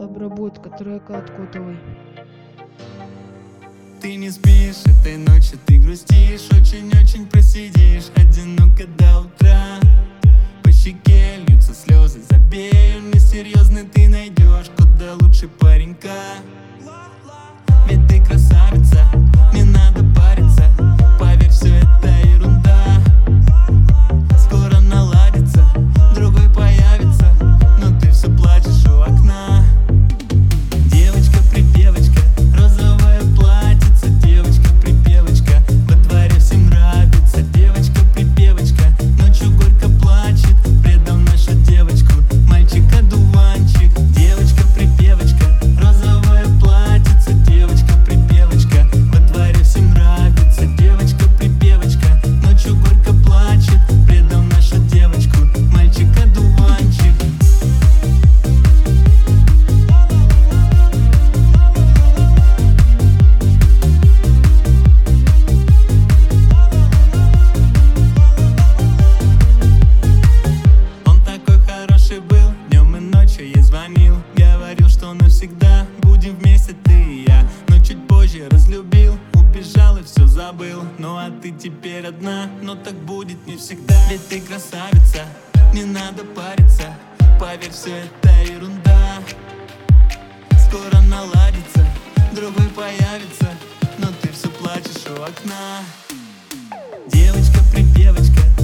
обработка трека от Котовой. Ты не спишь этой ночью, ты грустишь, очень-очень просидишь одиноко до утра. По щеке льются слезы, забей, он несерьезный, ты найдешь куда лучше паренька. Ведь ты красавица, не надо париться, поверь, все это ерунда. Скоро наладится, другой появится, но ты все плачешь у окна. Девочка-припевочка, розовое платьице, девочка-припевочка, во дворе всем нравится. Девочка-припевочка, ночью горько плачет, предал нашу девочку мальчик-одуванчик. Девочка-припевочка, розовое платьице, девочка-припевочка, во дворе всем нравится. Девочка-припевочка, ночью горько плачет, предал нашу девочку мальчик-одуванчик. Он такой хороший был, днем и ночью ей звонил, говорил, что навсегда будем вместе ты и я. Но чуть позже разлюбил, убежал и все забыл. Ну а ты теперь одна, но так будет не всегда. Ведь ты красавица, не надо париться, поверь, все это ерунда. Скоро наладится, другой появится, но ты все плачешь у окна. Девочка-припевочка,